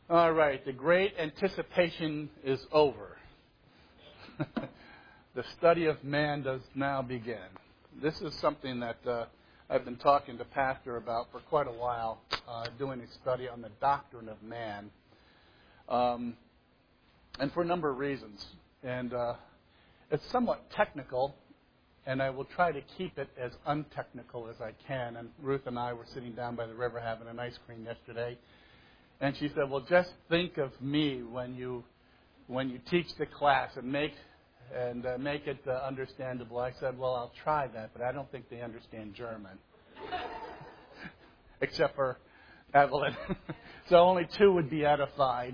All right, the great anticipation is over. The study of man does now begin. This is something that I've been talking to Pastor about for quite a while, doing a study on the doctrine of man, and for a number of reasons. And it's somewhat technical, and I will try to keep it as untechnical as I can. And Ruth and I were sitting down by the river having an ice cream yesterday, and she said, "Well, just think of me when you teach the class and make it understandable." I said, "Well, I'll try that, but I don't think they understand German, except for Evelyn. So only two would be edified."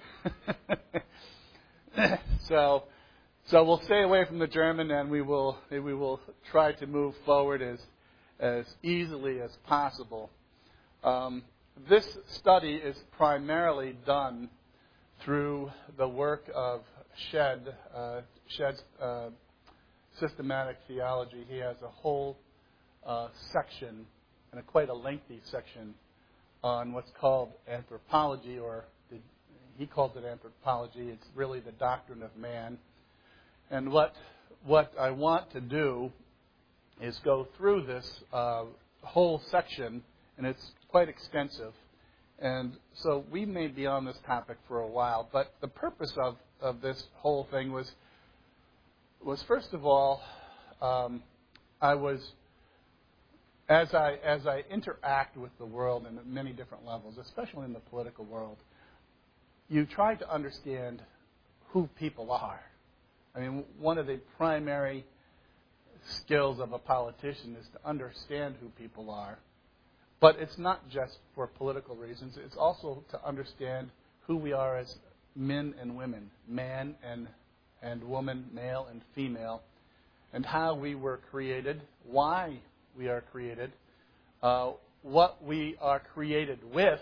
So we'll stay away from the German, and we will try to move forward as easily as possible. This study is primarily done through the work of Shedd's systematic theology. He has a whole section, and quite a lengthy section, on what's called anthropology, or he calls it anthropology. It's really the doctrine of man. And what I want to do is go through this whole section, and it's quite extensive. And so we may be on this topic for a while, but the purpose of this whole thing was first of all, as I interact with the world in many different levels, especially in the political world, you try to understand who people are. I mean, one of the primary skills of a politician is to understand who people are. But it's not just for political reasons. It's also to understand who we are as men and women, man and woman, male and female, and how we were created, why we are created, what we are created with,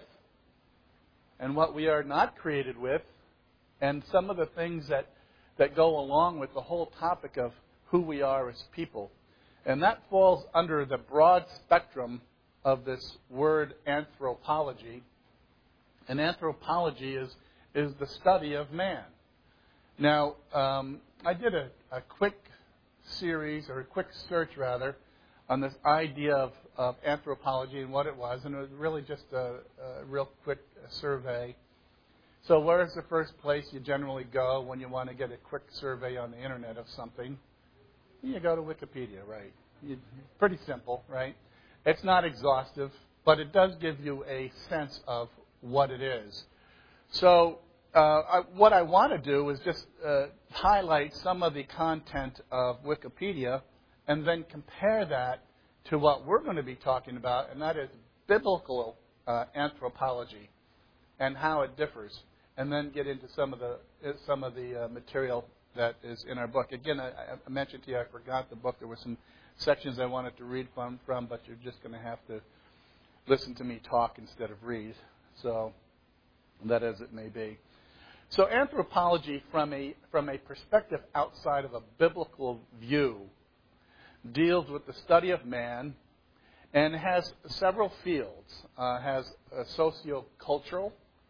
and what we are not created with, and some of the things that go along with the whole topic of who we are as people. And that falls under the broad spectrum of this word anthropology. And anthropology is the study of man. Now, I did a quick series, or a quick search rather, on this idea of anthropology and what it was, and it was really just a real quick survey. So where is the first place you generally go when you want to get a quick survey on the internet of something? You go to Wikipedia, right? Pretty simple, right? It's not exhaustive, but it does give you a sense of what it is. So what I want to do is just highlight some of the content of Wikipedia and then compare that to what we're going to be talking about, and that is biblical anthropology and how it differs, and then get into some of the material that is in our book. Again, I mentioned to you I forgot the book. There were some sections I wanted to read from, but you're just going to have to listen to me talk instead of read. So that as it may be. So anthropology, from a perspective outside of a biblical view, deals with the study of man and has several fields. Has sociocultural,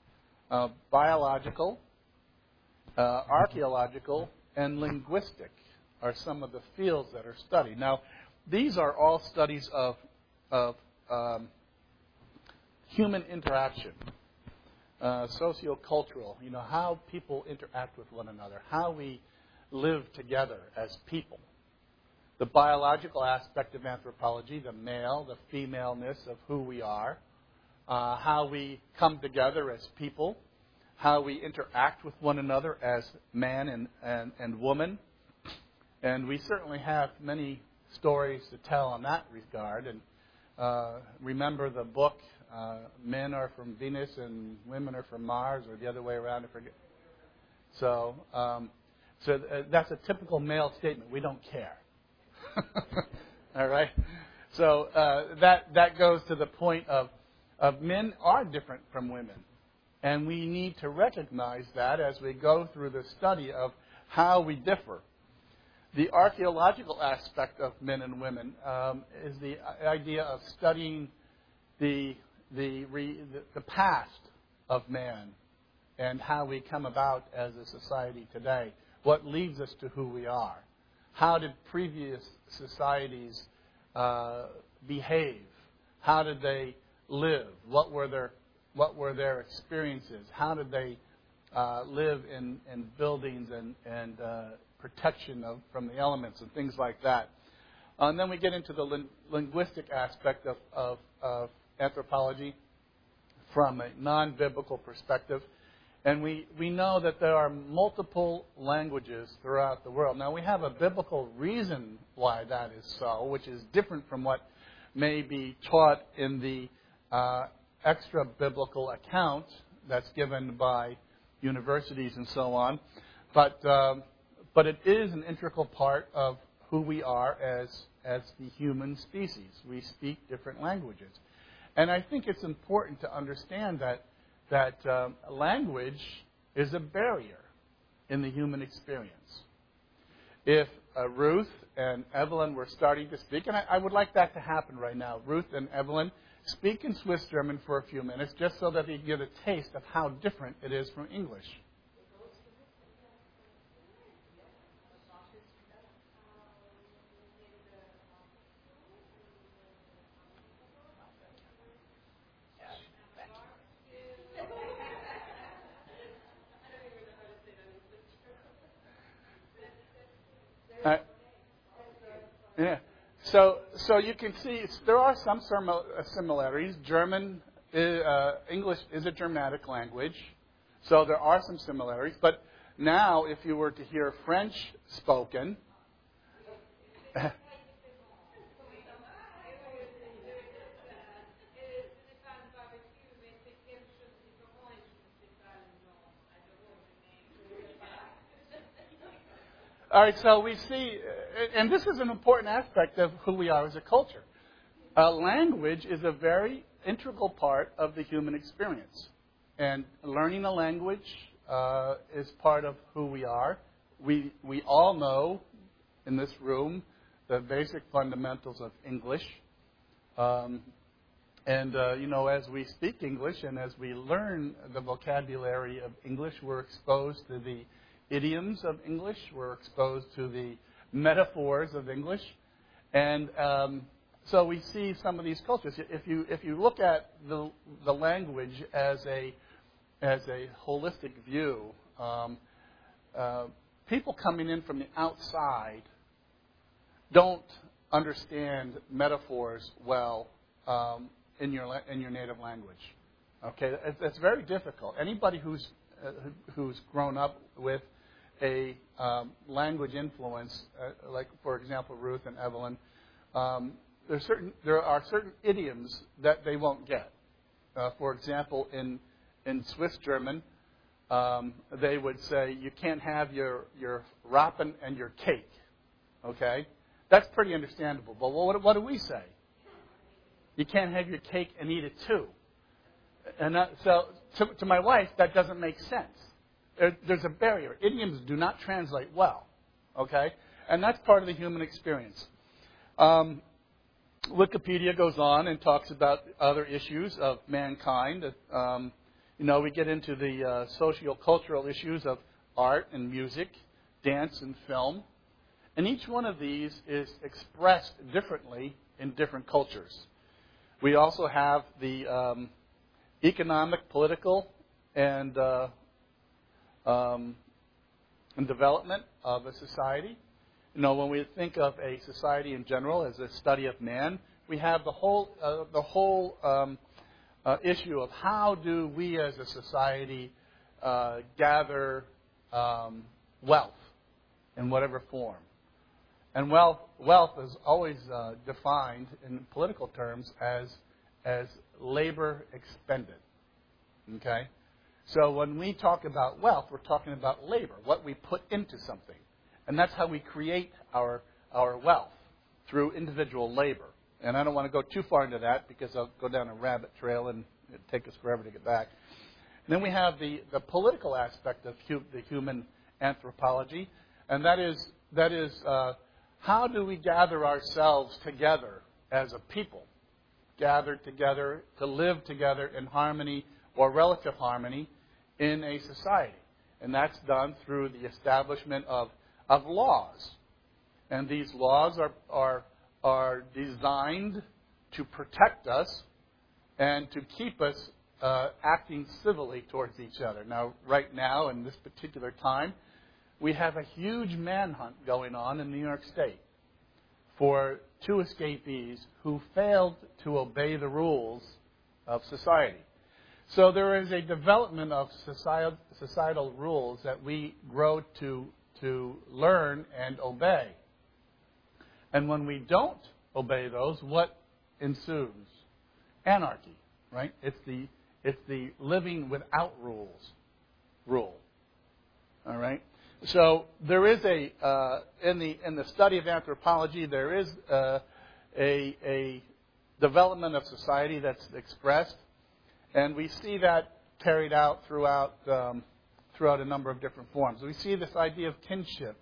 biological, archaeological, and linguistic are some of the fields that are studied. Now, these are all studies of human interaction, sociocultural, how people interact with one another, how we live together as people. The biological aspect of anthropology, the male, the femaleness of who we are, how we come together as people, how we interact with one another as man and woman. And we certainly have many stories to tell in that regard. And remember the book, Men Are From Venus and Women Are From Mars, or the other way around, I forget. So that's a typical male statement. We don't care. All right? So that goes to the point of men are different from women. And we need to recognize that as we go through the study of how we differ. The archaeological aspect of men and women is the idea of studying the past of man and how we come about as a society today. What leads us to who we are? How did previous societies behave? How did they live? What were their experiences? How did they live in buildings and protection from the elements and things like that? And then we get into the linguistic aspect of anthropology from a non-biblical perspective. And we know that there are multiple languages throughout the world. Now, we have a biblical reason why that is so, which is different from what may be taught in the extra-biblical account that's given by universities and so on. But it is an integral part of who we are as the human species. We speak different languages. And I think it's important to understand that language is a barrier in the human experience. If Ruth and Evelyn were starting to speak, and I would like that to happen right now. Ruth and Evelyn speak in Swiss German for a few minutes just so that they get a taste of how different it is from English. Yeah. So you can see there are some similarities. English is a Germanic language, so there are some similarities. But now, if you were to hear French spoken, all right, so we see, and this is an important aspect of who we are as a culture. Language is a very integral part of the human experience. And learning a language is part of who we are. We all know in this room the basic fundamentals of English. As we speak English and as we learn the vocabulary of English, we're exposed to the idioms of English. We're exposed to the metaphors of English. And so we see some of these cultures. If you look at the language as a holistic view, people coming in from the outside don't understand metaphors well in your native language. Okay, it's very difficult. Anybody who's grown up with a language influence, like for example Ruth and Evelyn, there are certain idioms that they won't get. For example, in Swiss German, they would say you can't have your Rappen and your cake. Okay, that's pretty understandable. But what do we say? You can't have your cake and eat it too. And so to my wife, that doesn't make sense. There's a barrier. Idioms do not translate well, okay? And that's part of the human experience. Wikipedia goes on and talks about other issues of mankind. We get into the socio-cultural issues of art and music, dance and film. And each one of these is expressed differently in different cultures. We also have the economic, political, and development of a society. When we think of a society in general as a study of man, we have the whole issue of how do we as a society gather wealth in whatever form. And wealth is always defined in political terms as labor expended. Okay? So when we talk about wealth, we're talking about labor, what we put into something. And that's how we create our wealth, through individual labor. And I don't want to go too far into that because I'll go down a rabbit trail and it'd take us forever to get back. And then we have the political aspect of the human anthropology, and that is how do we gather ourselves together as a people, gathered together to live together in harmony or relative harmony in a society. And that's done through the establishment of laws. And these laws are designed to protect us and to keep us acting civilly towards each other. Now, right now, in this particular time, we have a huge manhunt going on in New York State for 2 escapees who failed to obey the rules of society. So there is a development of societal rules that we grow to learn and obey. And when we don't obey those, what ensues? Anarchy, right? It's the living without rules rule. All right? So there is in the study of anthropology, there is a development of society that's expressed, and we see that carried out throughout a number of different forms. We see this idea of kinship,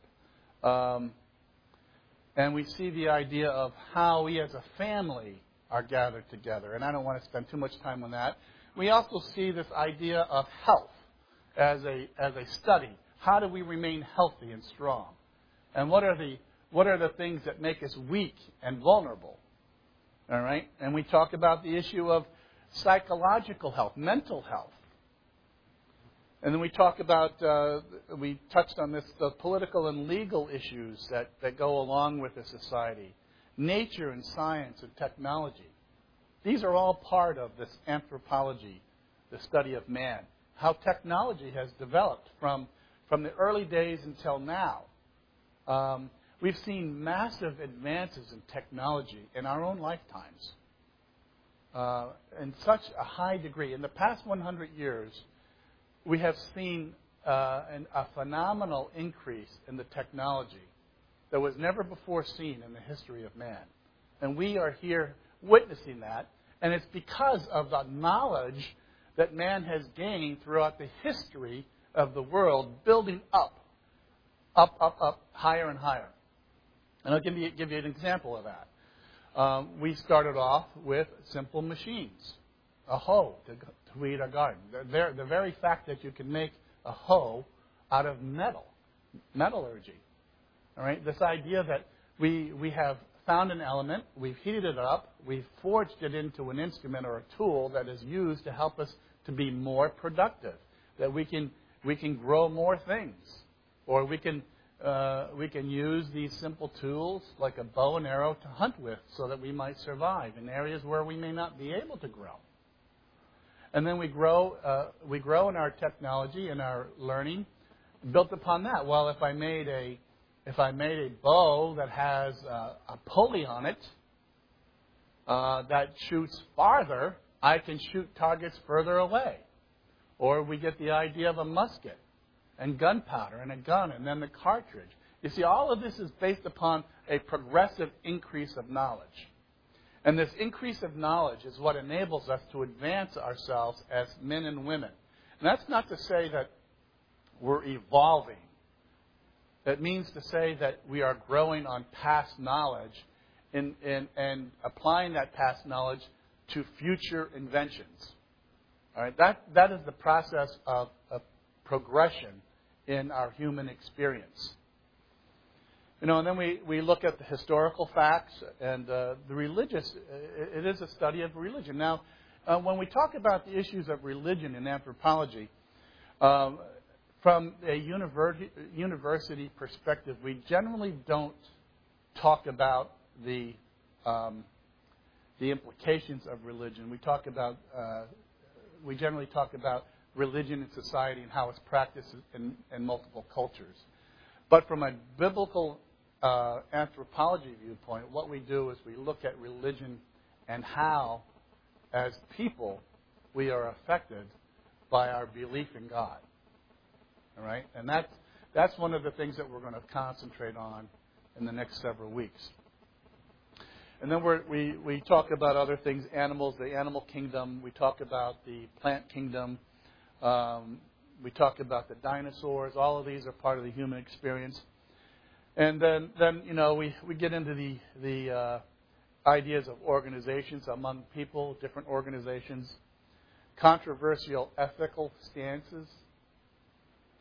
and we see the idea of how we as a family are gathered together. And I don't want to spend too much time on that. We also see this idea of health as a study. How do we remain healthy and strong? And what are the things that make us weak and vulnerable? All right? And we talk about the issue of psychological health, mental health. And then we talk about, we touched on this, the political and legal issues that go along with the society. Nature and science and technology. These are all part of this anthropology, the study of man. How technology has developed from the early days until now. We've seen massive advances in technology in our own lifetimes. In such a high degree. In the past 100 years, we have seen a phenomenal increase in the technology that was never before seen in the history of man. And we are here witnessing that. And it's because of the knowledge that man has gained throughout the history of the world, building up, higher and higher. And I'll give you an example of that. We started off with simple machines, a hoe to weed our garden. The very fact that you can make a hoe out of metallurgy. All right, this idea that we have found an element, we've heated it up, we've forged it into an instrument or a tool that is used to help us to be more productive, that we can grow more things, or we can use these simple tools like a bow and arrow to hunt with so that we might survive in areas where we may not be able to grow. And then we grow in our technology and our learning built upon that. Well, if I made a bow that has a pulley on it that shoots farther, I can shoot targets further away. Or we get the idea of a musket and gunpowder and a gun and then the cartridge. You see, all of this is based upon a progressive increase of knowledge. And this increase of knowledge is what enables us to advance ourselves as men and women. And that's not to say that we're evolving. That means to say that we are growing on past knowledge and applying that past knowledge to future inventions. All right, that is the process of progression in our human experience. You know, and then we look at the historical facts and the religious. It is a study of religion. Now, when we talk about the issues of religion in anthropology, from a university perspective, we generally don't talk about the implications of religion. We generally talk about religion in society and how it's practiced in multiple cultures. But from a biblical anthropology viewpoint, what we do is we look at religion and how, as people, we are affected by our belief in God. All right? And that's one of the things that we're going to concentrate on in the next several weeks. And then we talk about other things, animals, the animal kingdom. We talk about the plant kingdom. We talk about the dinosaurs. All of these are part of the human experience. And then you know, we get into the ideas of organizations among people, different organizations, controversial ethical stances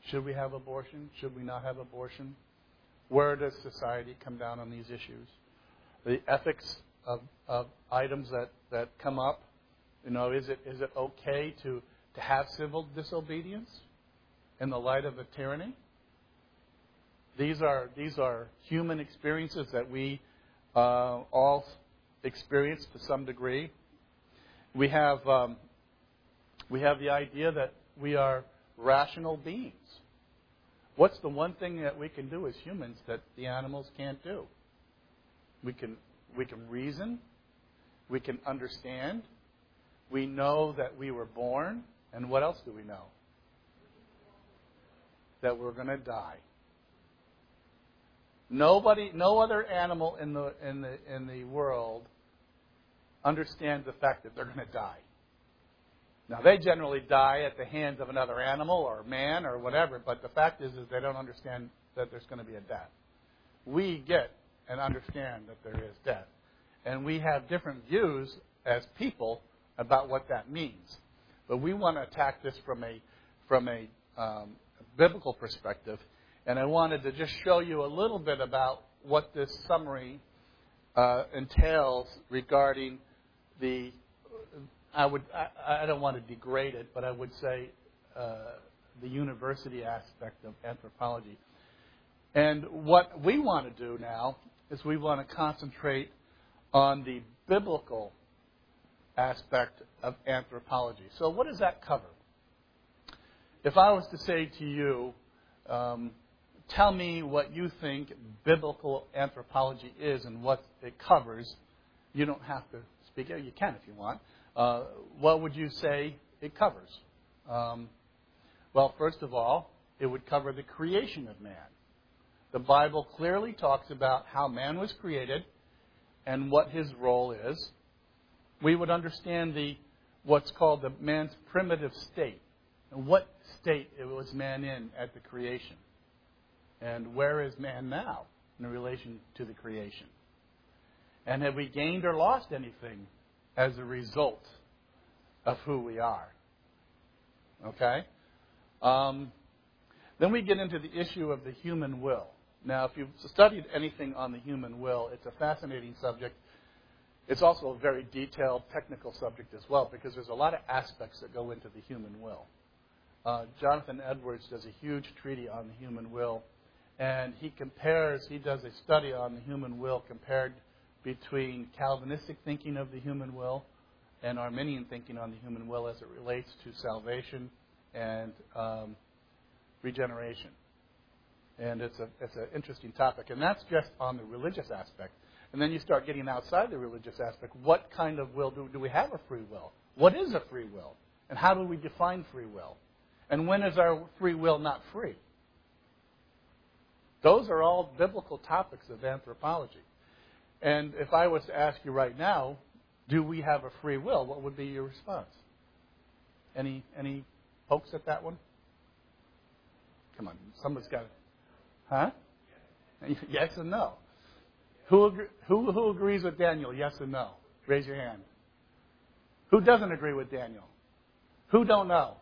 Should we have abortion? Should we not have abortion? Where does society come down on these issues? The ethics of items that come up. Is it okay to have civil disobedience in the light of a tyranny? These are human experiences that we all experience to some degree. We have the idea that we are rational beings. What's the one thing that we can do as humans that the animals can't do? We can reason. We can understand. We know that we were born. And what else do we know? That we're going to die. No other animal in the world understands the fact that they're going to die. Now, they generally die at the hands of another animal or man or whatever, but the fact is they don't understand that there's going to be a death. We get and understand that there is death. And we have different views as people about what that means. But we want to attack this from a biblical perspective. And I wanted to just show you a little bit about what this summary entails regarding I don't want to degrade it, but I would say the university aspect of anthropology. And what we want to do now is we want to concentrate on the biblical aspect of anthropology. So what does that cover? If I was to say to you, tell me what you think biblical anthropology is and what it covers, you don't have to speak it. You can if you want. What would you say it covers? Well, first of all, it would cover the creation of man. The Bible clearly talks about how man was created and what his role is. We would understand what's called the man's primitive state. And what state it was man in at the creation. And where is man now in relation to the creation? And have we gained or lost anything as a result of who we are? Okay? Then we get into the issue of the human will. Now, if you've studied anything on the human will, it's a fascinating subject. It's also a very detailed technical subject as well, because there's a lot of aspects that go into the human will. Jonathan Edwards does a huge treatise on the human will, and he does a study on the human will compared between Calvinistic thinking of the human will and Arminian thinking on the human will as it relates to salvation and regeneration. And it's an interesting topic. And that's just on the religious aspect. And then you start getting outside the religious aspect. What kind of will do we have a free will? What is a free will? And how do we define free will? And when is our free will not free? Those are all biblical topics of anthropology. And if I was to ask you right now, do we have a free will, what would be your response? Any pokes at that one? Come on, someone's got it. Huh? Yes and no. Who agrees with Daniel? Yes and no. Raise your hand. Who doesn't agree with Daniel? Who don't know?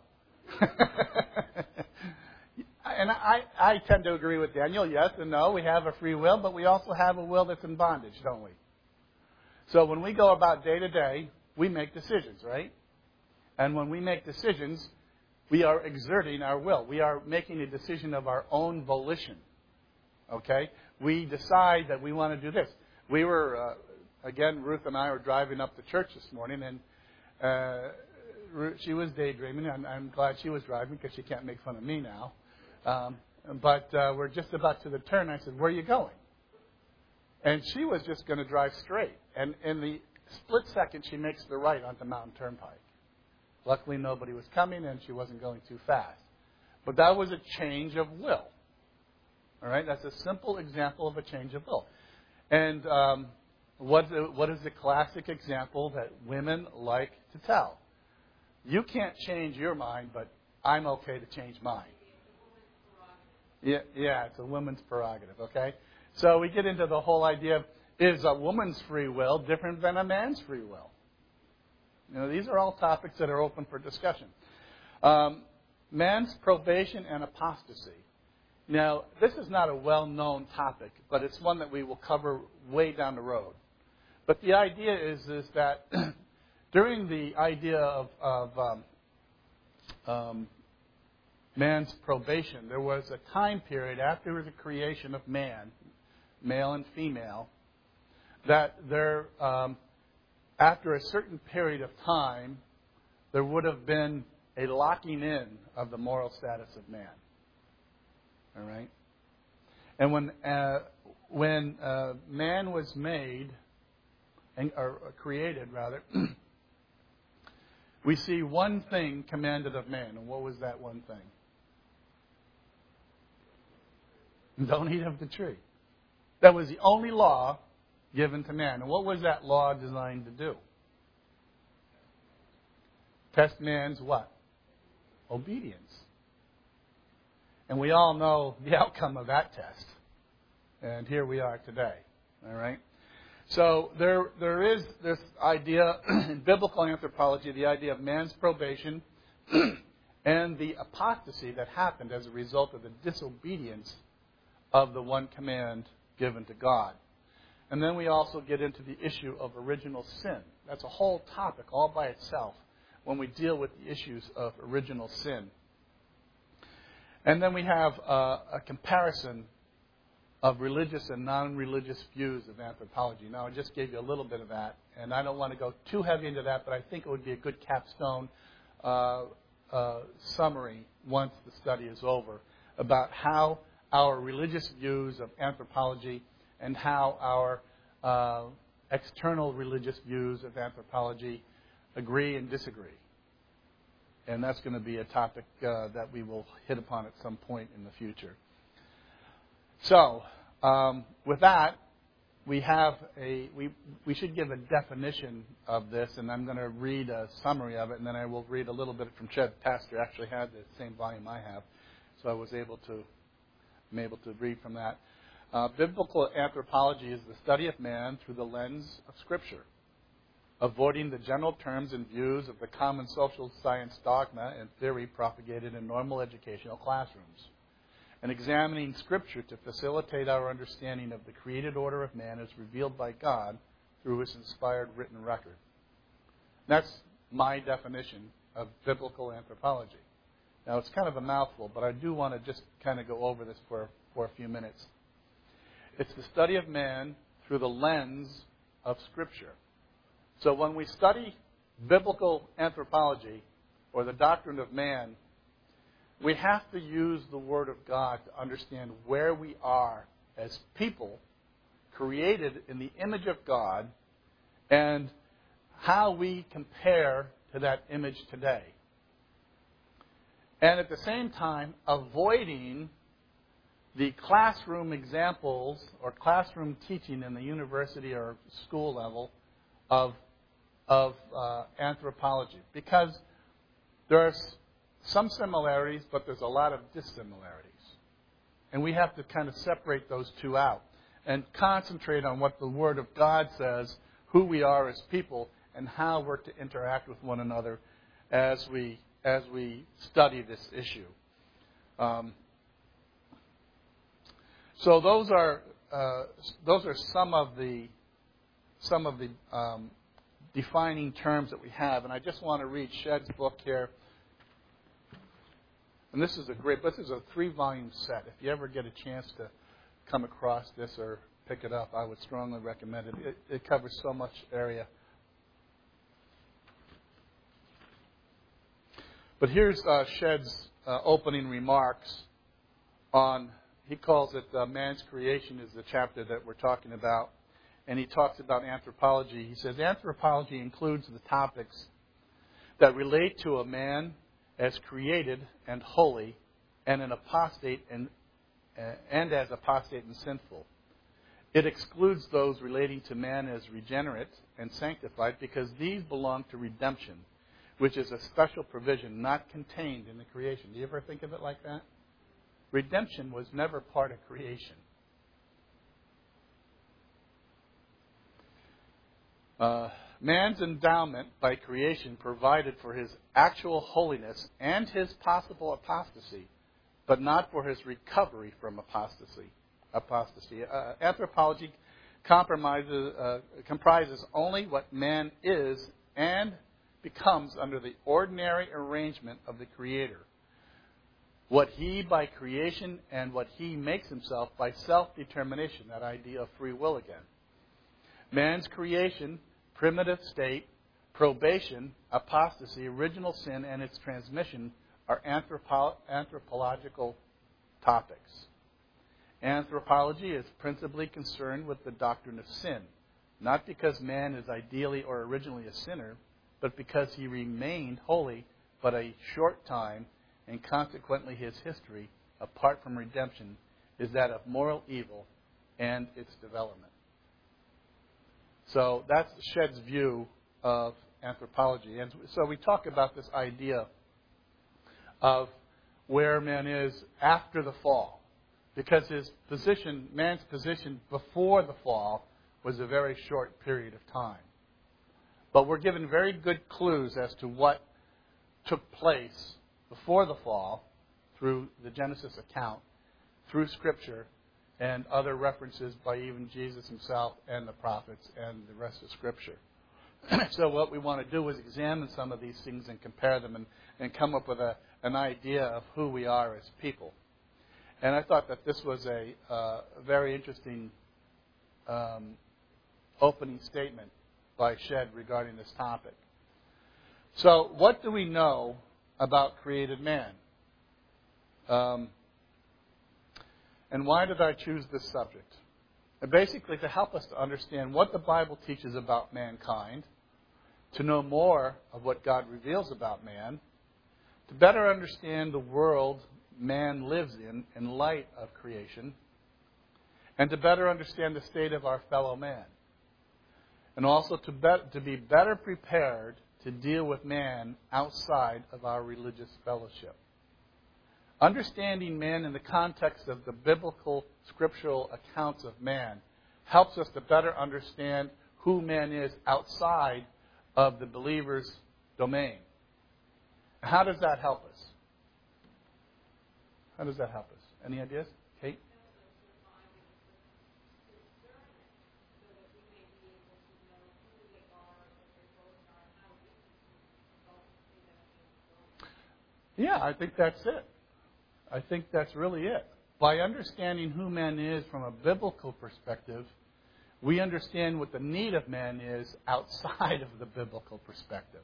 And I tend to agree with Daniel. Yes and no. We have a free will, but we also have a will that's in bondage, don't we? So when we go about day to day, we make decisions, right? And when we make decisions, we are exerting our will. We are making a decision of our own volition. Okay? We decide that we want to do this. We were, again, Ruth and I were driving up to church this morning, and she was daydreaming. I'm glad she was driving because she can't make fun of me now. But we're just about to the turn. I said, where are you going? And she was just going to drive straight. And in the split second, she makes the right onto Mountain Turnpike. Luckily, nobody was coming, and she wasn't going too fast. But that was a change of will. All right? That's a simple example of a change of will. And what is the classic example that women like to tell? You can't change your mind, but I'm okay to change mine. Yeah, it's a woman's prerogative, okay? So we get into the whole idea of, is a woman's free will different than a man's free will? You know, these are all topics that are open for discussion. man's probation and apostasy. Now, this is not a well-known topic, but it's one that we will cover way down the road. But the idea is that during the idea of man's probation, there was a time period after the creation of man, male and female, that there, after a certain period of time, there would have been a locking in of the moral status of man. All right? And when man was made, or created rather, we see one thing commanded of man. And what was that one thing? Don't eat of the tree. That was the only law given to man. And what was that law designed to do? Test man's what? Obedience. And we all know the outcome of that test. And here we are today. All right? So there is this idea in biblical anthropology, the idea of man's probation and the apostasy that happened as a result of the disobedience of the one command given to God. And then we also get into the issue of original sin. That's a whole topic all by itself when we deal with the issues of original sin. And then we have a comparison of religious and non-religious views of anthropology. Now, I just gave you a little bit of that, and I don't want to go too heavy into that, but I think it would be a good capstone summary once the study is over about how our religious views of anthropology and how our external religious views of anthropology agree and disagree. And that's going to be a topic that we will hit upon at some point in the future. So, with that, we have we should give a definition of this, and I'm going to read a summary of it, and then I will read a little bit from Ched. Pastor actually had the same volume I have, so I'm able to read from that. Biblical anthropology is the study of man through the lens of Scripture, avoiding the general terms and views of the common social science dogma and theory propagated in normal educational classrooms, and examining Scripture to facilitate our understanding of the created order of man as revealed by God through His inspired written record. That's my definition of biblical anthropology. Now, it's kind of a mouthful, but I do want to just kind of go over this for a few minutes. It's the study of man through the lens of Scripture. So when we study biblical anthropology, or the doctrine of man, we have to use the Word of God to understand where we are as people created in the image of God and how we compare to that image today. And at the same time, avoiding the classroom examples or classroom teaching in the university or school level of anthropology. Because there are some similarities, but there's a lot of dissimilarities. And we have to kind of separate those two out and concentrate on what the Word of God says, who we are as people, and how we're to interact with one another as we study this issue. So those are some of the defining terms that we have, and I just want to read Shed's book here. And this is a 3-volume set. If you ever get a chance to come across this or pick it up, I would strongly recommend it. It covers so much area. But here's Shed's opening remarks on, he calls it Man's Creation is the chapter that we're talking about. And he talks about anthropology. He says, anthropology includes the topics that relate to a man as created and holy, and an apostate and as apostate and sinful. It excludes those relating to man as regenerate and sanctified, because these belong to redemption, which is a special provision not contained in the creation. Do you ever think of it like that? Redemption was never part of creation. Man's endowment by creation provided for his actual holiness and his possible apostasy, but not for his recovery from apostasy. Anthropology comprises only what man is and becomes under the ordinary arrangement of the Creator. What he by creation and what he makes himself by self-determination, that idea of free will again. Man's creation, primitive state, probation, apostasy, original sin, and its transmission are anthropological topics. Anthropology is principally concerned with the doctrine of sin, not because man is ideally or originally a sinner, but because he remained holy but a short time, and consequently his history, apart from redemption, is that of moral evil and its development. So that's Shedd's view of anthropology. And so we talk about this idea of where man is after the fall. Because man's position before the fall was a very short period of time. But we're given very good clues as to what took place before the fall through the Genesis account, through Scripture, and other references by even Jesus himself and the prophets and the rest of Scripture. So what we want to do is examine some of these things and compare them and come up with an idea of who we are as people. And I thought that this was a very interesting opening statement by Shedd regarding this topic. So what do we know about created man? And why did I choose this subject? Basically, to help us to understand what the Bible teaches about mankind, to know more of what God reveals about man, to better understand the world man lives in light of creation, and to better understand the state of our fellow man, and also to be better prepared to deal with man outside of our religious fellowship. Understanding man in the context of the biblical scriptural accounts of man helps us to better understand who man is outside of the believer's domain. How does that help us? How does that help us? Any ideas? Kate? Yeah, I think that's it. I think that's really it. By understanding who man is from a biblical perspective, we understand what the need of man is outside of the biblical perspective.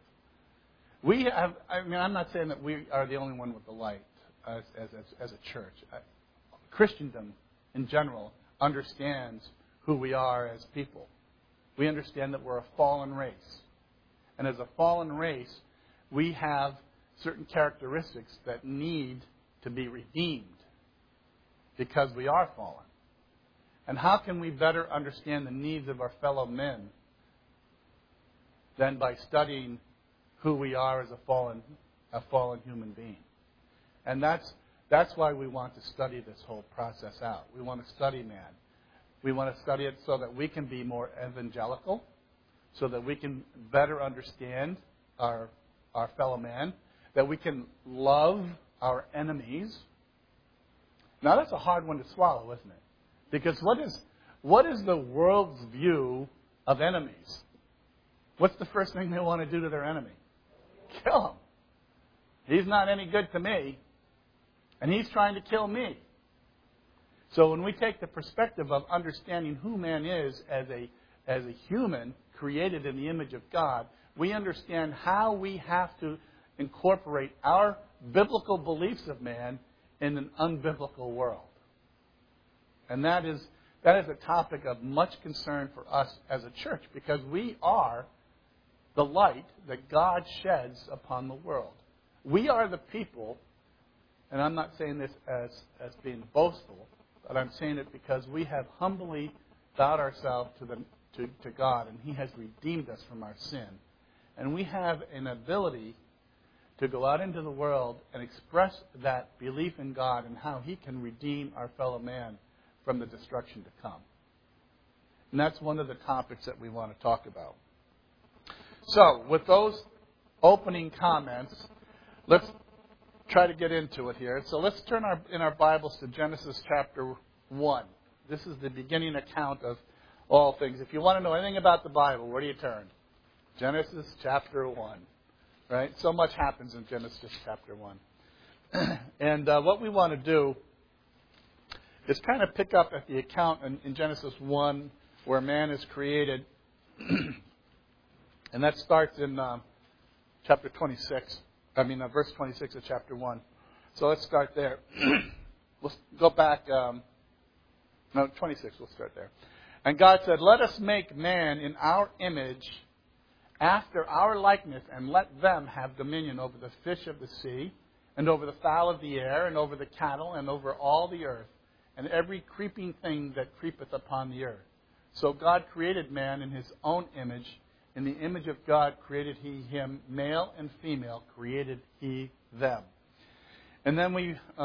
I'm not saying that we are the only one with the light as a church. Christendom, in general, understands who we are as people. We understand that we're a fallen race. And as a fallen race, we have certain characteristics that need to be redeemed because we are fallen. And how can we better understand the needs of our fellow men than by studying who we are as a fallen human being? And that's why we want to study this whole process out. We want to study man. We want to study it so that we can be more evangelical, so that we can better understand our fellow man, that we can love our enemies. Now that's a hard one to swallow, isn't it? Because what is the world's view of enemies? What's the first thing they want to do to their enemy? Kill him. He's not any good to me, and he's trying to kill me. So when we take the perspective of understanding who man is as a human created in the image of God, we understand how we have to incorporate our biblical beliefs of man in an unbiblical world. And that is a topic of much concern for us as a church, because we are the light that God sheds upon the world. We are the people, and I'm not saying this as being boastful, but I'm saying it because we have humbly bowed ourselves to God, and He has redeemed us from our sin. And we have an ability to go out into the world and express that belief in God and how He can redeem our fellow man from the destruction to come. And that's one of the topics that we want to talk about. So, with those opening comments, let's try to get into it here. So let's turn in our Bibles to Genesis chapter 1. This is the beginning account of all things. If you want to know anything about the Bible, where do you turn? Genesis chapter 1. Right? So much happens in Genesis chapter 1. And what we want to do is kind of pick up at the account in Genesis 1 where man is created. And that starts in chapter 26. Verse 26 of chapter 1. So let's start there. We'll go back. 26. We'll start there. And God said, "Let us make man in our image, after our likeness, and let them have dominion over the fish of the sea, and over the fowl of the air, and over the cattle, and over all the earth, and every creeping thing that creepeth upon the earth." So God created man in his own image. In the image of God created he him, male and female created he them. And then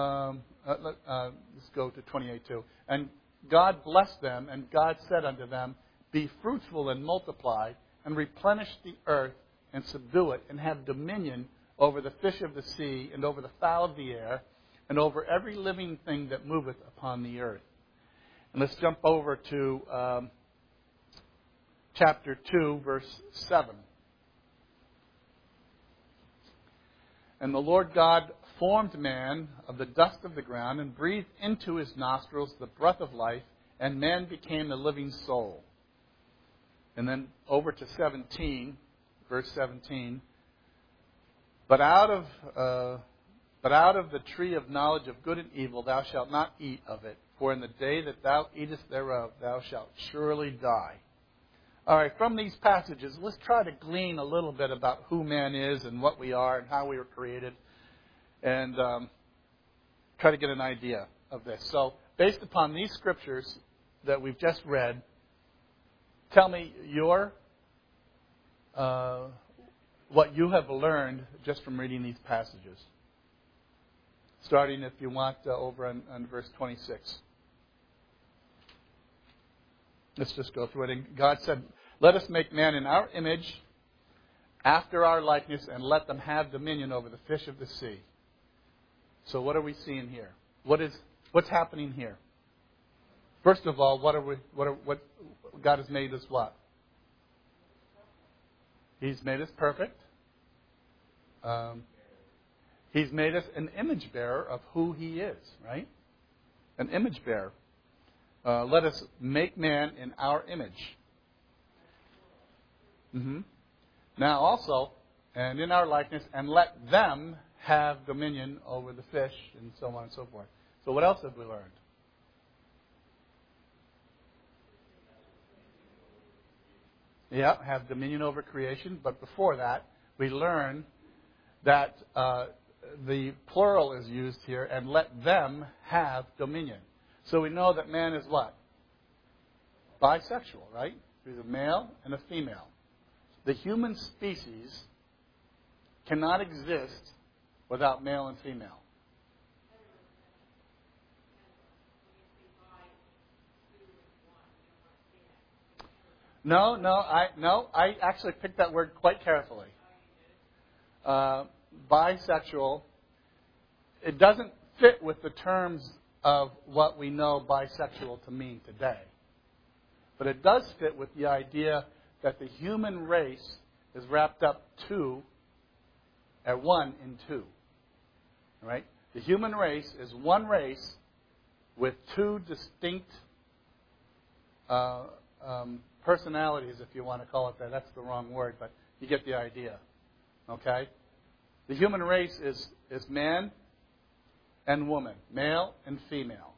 let's go to 28 too. And God blessed them, and God said unto them, "Be fruitful and multiply, and replenish the earth, and subdue it, and have dominion over the fish of the sea, and over the fowl of the air, and over every living thing that moveth upon the earth." And let's jump over to chapter 2, verse 7. "And the Lord God formed man of the dust of the ground, and breathed into his nostrils the breath of life, and man became a living soul." And then over to 17, verse 17. But out of the tree of knowledge of good and evil thou shalt not eat of it, for in the day that thou eatest thereof thou shalt surely die. All right, from these passages, let's try to glean a little bit about who man is and what we are and how we were created, and try to get an idea of this. So, based upon these scriptures that we've just read, tell me what you have learned just from reading these passages. Starting, if you want, over on verse 26. Let's just go through it. And God said, "Let us make man in our image, after our likeness, and let them have dominion over the fish of the sea." So what are we seeing here? What's happening here? First of all, what God has made us what? He's made us perfect. He's made us an image bearer of who He is, right? An image bearer. Let us make man in our image. Now also, and in our likeness, and let them have dominion over the fish, and so on and so forth. So what else have we learned? Yeah, have dominion over creation. But before that, we learn that the plural is used here, and let them have dominion. So we know that man is what? Bisexual, right? He's a male and a female. The human species cannot exist without male and female. No, I actually picked that word quite carefully. Bisexual, it doesn't fit with the terms of what we know bisexual to mean today. But it does fit with the idea that the human race is wrapped up one in two. Right? The human race is one race with two distinct personalities, if you want to call it that. That's the wrong word, but you get the idea. Okay? The human race is man and woman, male and female.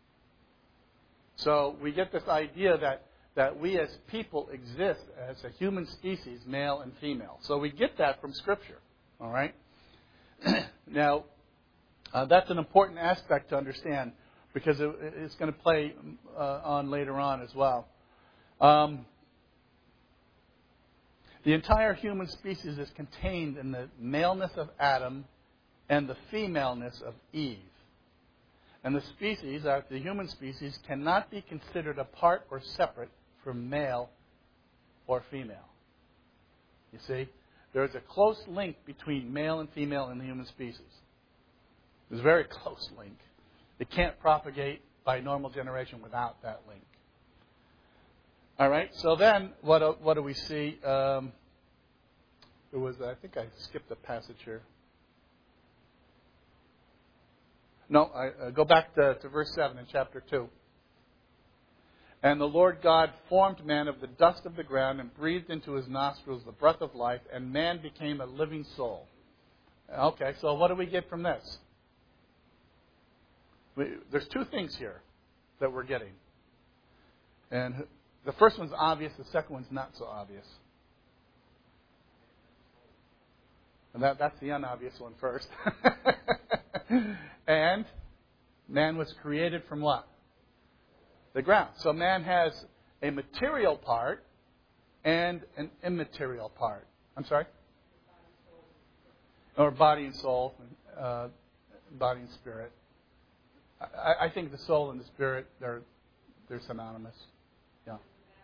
So we get this idea that we as people exist as a human species, male and female. So we get that from Scripture. All right? Now, that's an important aspect to understand because it's going to play on later on as well. The entire human species is contained in the maleness of Adam and the femaleness of Eve. And the human species, cannot be considered apart or separate from male or female. You see? There's a close link between male and female in the human species. There's a very close link. It can't propagate by normal generation without that link. All right, so then what do we see? I think I skipped a passage here. No, go back to verse 7 in chapter 2. And the Lord God formed man of the dust of the ground and breathed into his nostrils the breath of life, and man became a living soul. Okay, so what do we get from this? There's two things here that we're getting. And the first one's obvious, the second one's not so obvious. And that's the unobvious one first. And man was created from what? The ground. So man has a material part and an immaterial part. I'm sorry? Or body and soul, body and spirit. I think the soul and the spirit, they're synonymous. Yeah.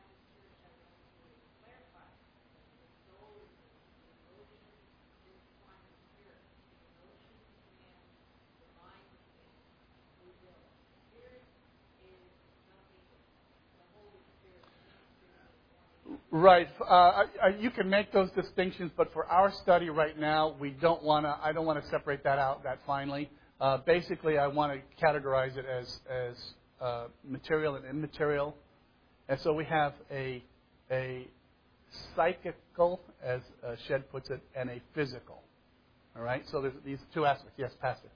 Right. You can make those distinctions, but for our study right now, I don't want to separate that out that finely. Basically, I want to categorize it as material and immaterial, and so we have a psychical, as Shed puts it, and a physical. All right. So there's these two aspects. Yes, Pastor.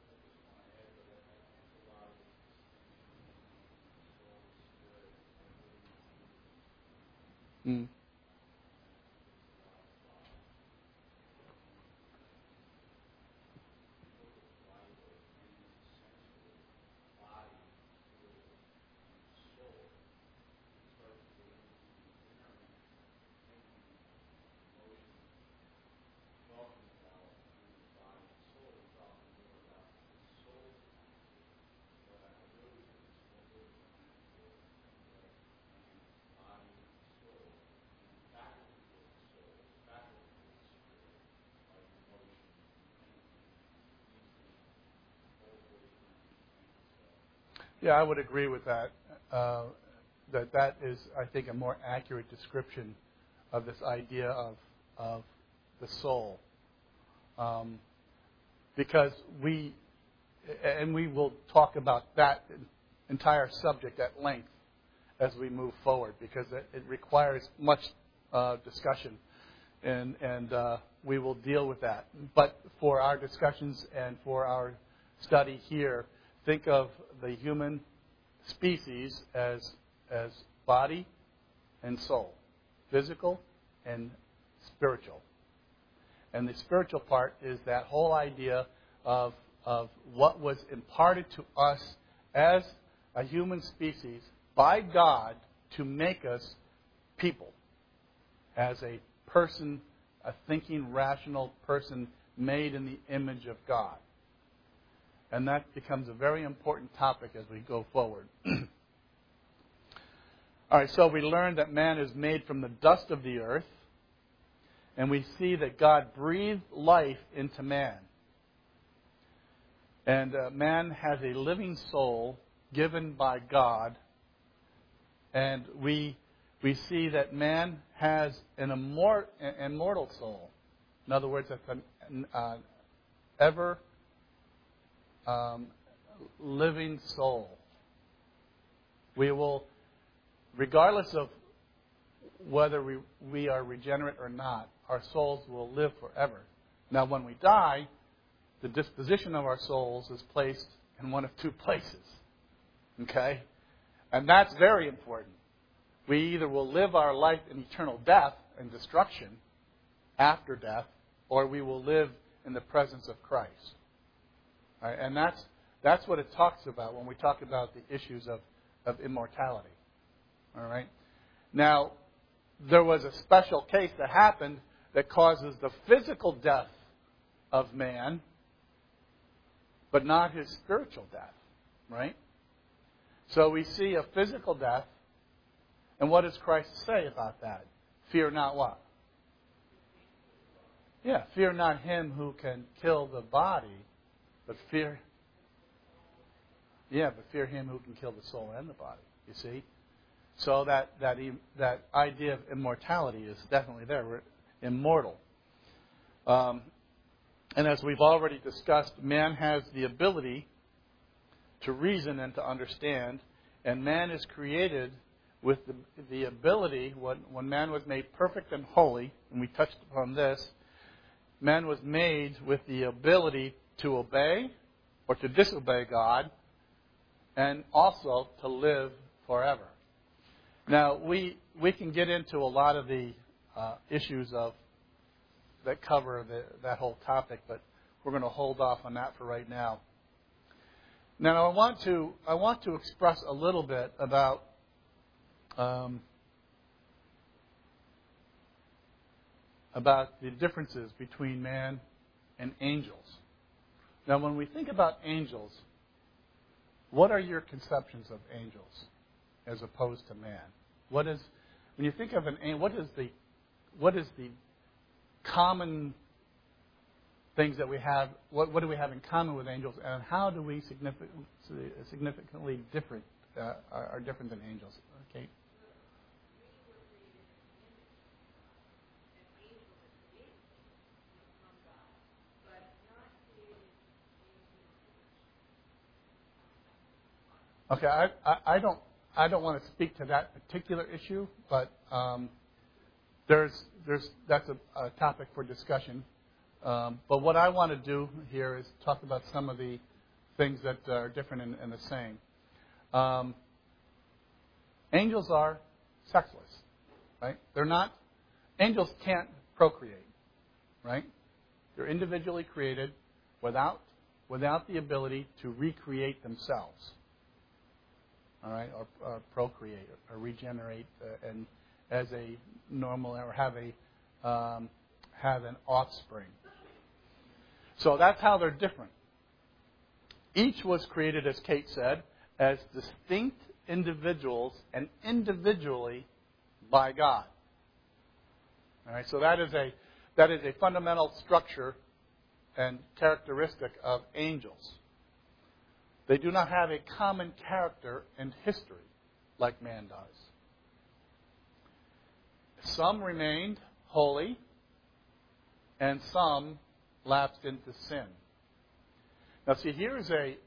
Mm. Yeah, I would agree with that. That is, I think, a more accurate description of this idea of the soul, because we will talk about that entire subject at length as we move forward, because it requires much discussion, and we will deal with that. But for our discussions and for our study here, think of the human species as body and soul, physical and spiritual. And the spiritual part is that whole idea of what was imparted to us as a human species by God to make us people, as a person, a thinking, rational person made in the image of God. And that becomes a very important topic as we go forward. All right, so we learned that man is made from the dust of the earth. And we see that God breathed life into man. And man has a living soul given by God. And we see that man has an immortal soul. In other words, that's an ever living soul. We will, regardless of whether we are regenerate or not, our souls will live forever. Now, when we die, the disposition of our souls is placed in one of two places. Okay? And that's very important. We either will live our life in eternal death and destruction after death, or we will live in the presence of Christ. Right, and that's what it talks about when we talk about the issues of immortality. All right. Now, there was a special case that happened that causes the physical death of man, but not his spiritual death. Right? So we see a physical death, and what does Christ say about that? Fear not what? Yeah, fear not him who can kill the body, but fear him who can kill the soul and the body. You see? So that idea of immortality is definitely there. We're immortal. And as we've already discussed, man has the ability to reason and to understand, and man is created with the ability, when man was made perfect and holy, and we touched upon this, man was made with the ability to obey or to disobey God, and also to live forever. Now, we can get into a lot of the issues that cover that whole topic, but we're going to hold off on that for right now. Now, I want to express a little bit about the differences between man and angels. Now, when we think about angels, what are your conceptions of angels as opposed to man? When you think of an angel, what is the common things that we have? What do we have in common with angels, and how do we significantly different are different than angels? Okay. Okay, I don't want to speak to that particular issue, but that's a topic for discussion. But what I want to do here is talk about some of the things that are different and the same. Angels are sexless, right? Angels can't procreate, right? They're individually created without the ability to recreate themselves. All right, or procreate, or regenerate, and as a normal, or have an offspring. So that's how they're different. Each was created, as Kate said, as distinct individuals and individually by God. All right, so that is a fundamental structure and characteristic of angels. They do not have a common character and history like man does. Some remained holy, and some lapsed into sin. Now, see, here's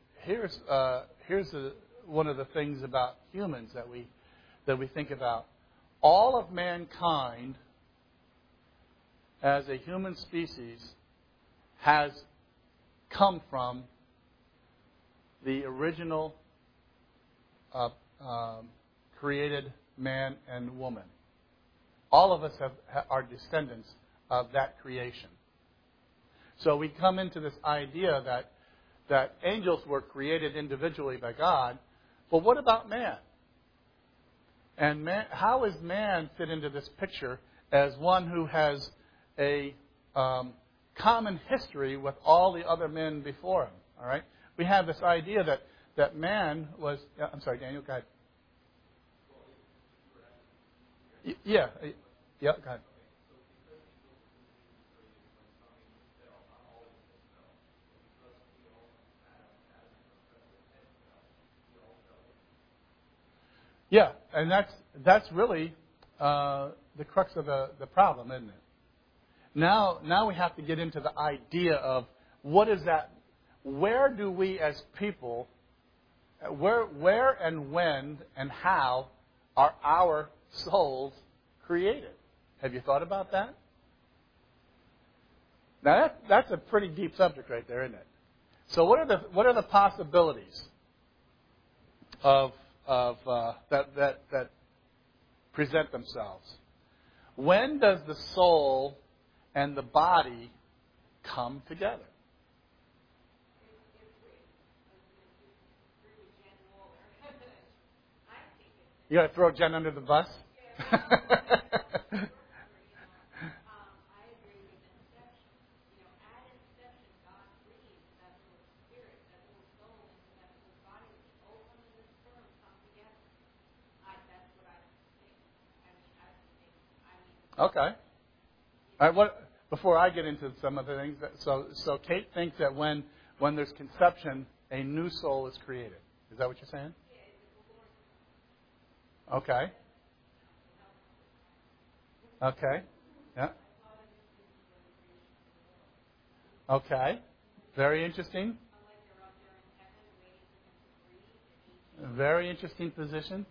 one of the things about humans that we think about. All of mankind, as a human species, has come from the original created man and woman. All of us are descendants of that creation. So we come into this idea that angels were created individually by God. But what about man? And how does man fit into this picture as one who has a common history with all the other men before him? All right? We have this idea that man was... I'm sorry, Daniel, go ahead. Yeah, go ahead. Yeah, and that's really the crux of the problem, isn't it? Now we have to get into the idea of what is that? Where do we as people, where and when and how are our souls created? Have you thought about that? Now that's a pretty deep subject right there, isn't it? So what are the possibilities of that present themselves? When does the soul and the body come together? You got to throw Jen under the bus? Okay. All right. before I get into some of the things, so Kate thinks that when there's conception, a new soul is created. Is that what you're saying? Okay. Okay. Yeah. Okay. Very interesting. Very interesting position.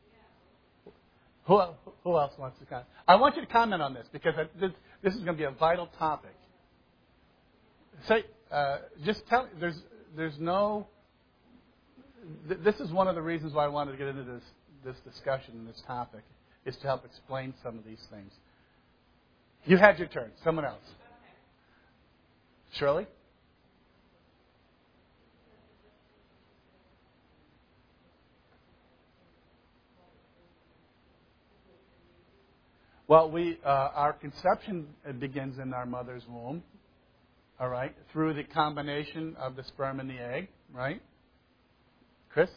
Who else wants to comment? I want you to comment on this because this is going to be a vital topic. Say, just tell. There's no. This is one of the reasons why I wanted to get into this discussion, this topic, is to help explain some of these things. You had your turn. Someone else. Shirley? Well, our conception begins in our mother's womb, all right, through the combination of the sperm and the egg, right? Chris?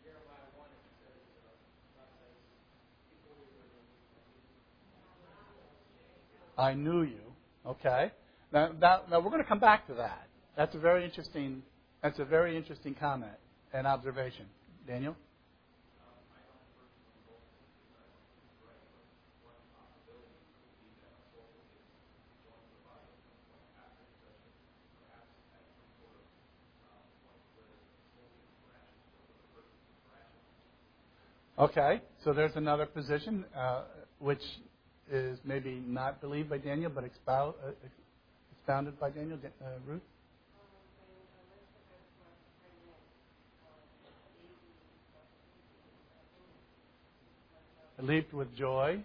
I knew you. Okay. Now we're going to come back to that. That's a very interesting comment and observation. Daniel? Okay, so there's another position which is maybe not believed by Daniel, but expounded by Daniel. Ruth? Leaped with joy.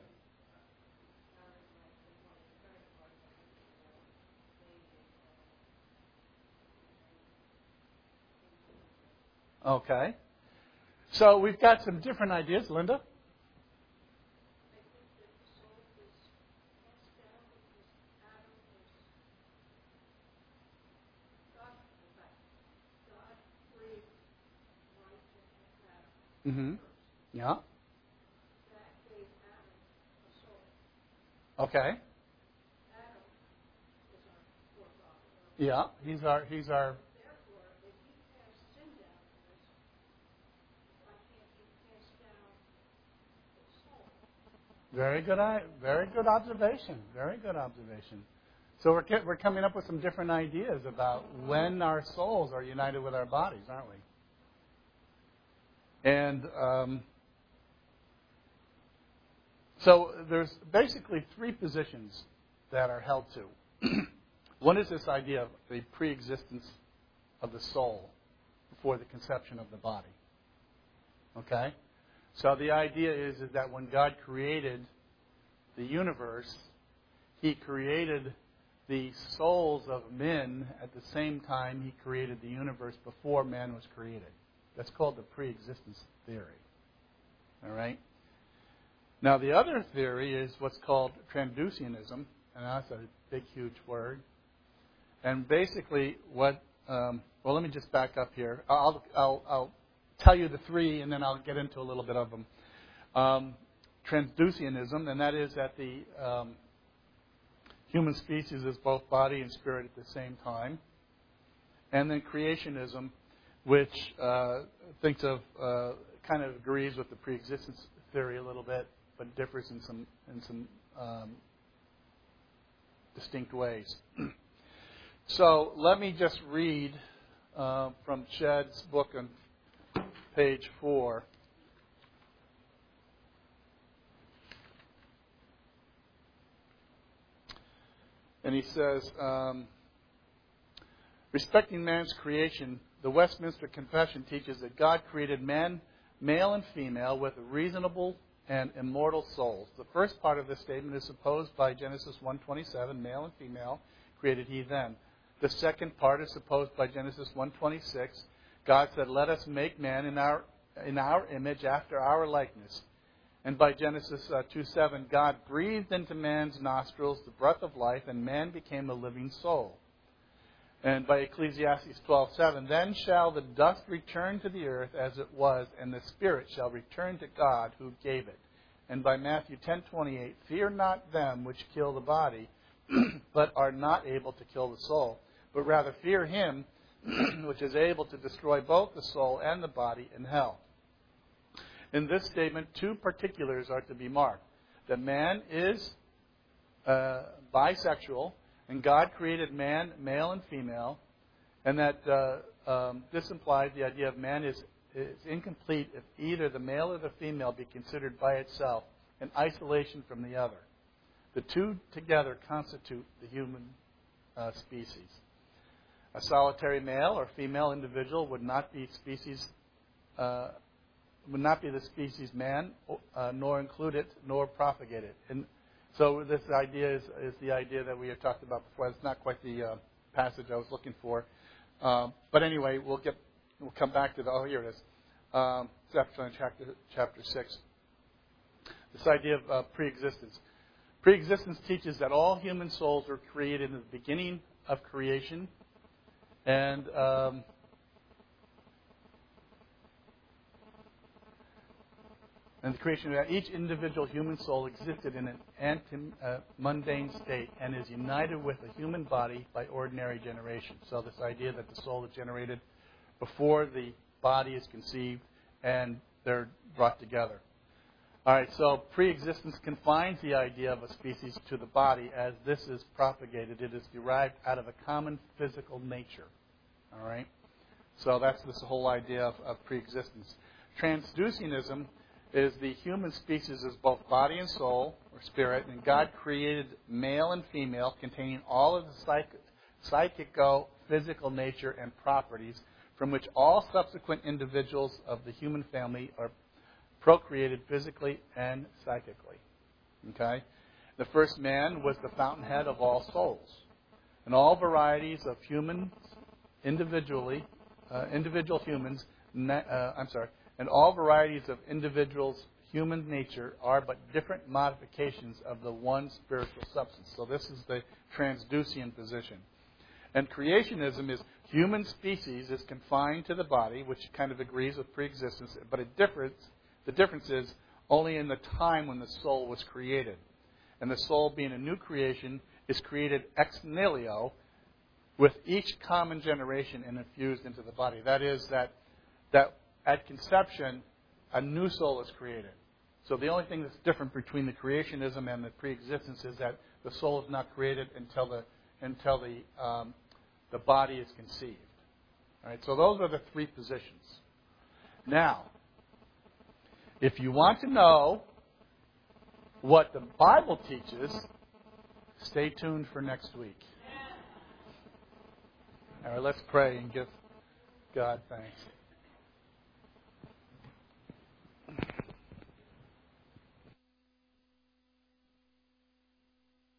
Okay. So we've got some different ideas. Linda? Mm-hmm. Yeah. Okay. Yeah. He's our. Very good observation. Very good observation. So we're coming up with some different ideas about when our souls are united with our bodies, aren't we? And so there's basically three positions that are held to. One is this idea of the pre-existence of the soul before the conception of the body. Okay? So the idea is that when God created the universe, He created the souls of men at the same time He created the universe before man was created. That's called the pre-existence theory. All right? Now, the other theory is what's called Traducianism, and that's a big, huge word. And basically, well, let me just back up here. I'll tell you the three, and then I'll get into a little bit of them. Traducianism, and that is that the human species is both body and spirit at the same time. And then creationism, which thinks of, kind of agrees with the pre-existence theory a little bit, but differs in some distinct ways. So let me just read from Chad's book on page 4. And he says, respecting man's creation, the Westminster Confession teaches that God created man, male and female, with reasonable and immortal souls. The first part of this statement is supposed by Genesis 1:27, male and female created He them. The second part is supposed by Genesis 1:26. God said, "Let us make man in our image, after our likeness." And by Genesis 2:7, God breathed into man's nostrils the breath of life, and man became a living soul. And by Ecclesiastes 12:7, then shall the dust return to the earth as it was, and the spirit shall return to God who gave it. And by Matthew 10:28, fear not them which kill the body, but are not able to kill the soul, but rather fear him which is able to destroy both the soul and the body in hell. In this statement, two particulars are to be marked. That man is bisexual, and God created man, male and female, and that this implies the idea of man is incomplete if either the male or the female be considered by itself in isolation from the other. The two together constitute the human species. A solitary male or female individual would not be the species man, nor include it, nor propagate it. And so this idea is the idea that we had talked about before. It's not quite the passage I was looking for. But anyway, we'll come back to here it is. Chapter 6. This idea of pre-existence. Pre-existence teaches that all human souls were created in the beginning of creation. And the creation of each individual human soul existed in an mundane state and is united with a human body by ordinary generation. So this idea that the soul is generated before the body is conceived and they're brought together. All right, so pre-existence confines the idea of a species to the body. As this is propagated, it is derived out of a common physical nature. All right, so that's this whole idea of pre-existence. Transducianism is the human species as both body and soul, or spirit, and God created male and female, containing all of the psychico-physical nature and properties from which all subsequent individuals of the human family are procreated physically and psychically. Okay? The first man was the fountainhead of all souls. And all varieties of humans, individual humans, and all varieties of individuals' human nature are but different modifications of the one spiritual substance. So this is the transducian position. And creationism is human species is confined to the body, which kind of agrees with preexistence, but the difference is only in the time when the soul was created. And the soul, being a new creation, is created ex nihilo with each common generation and infused into the body. That is that at conception, a new soul is created. So the only thing that's different between the creationism and the preexistence is that the soul is not created until the body is conceived. All right. So those are the three positions. Now, if you want to know what the Bible teaches, stay tuned for next week. All right. Let's pray and give God thanks.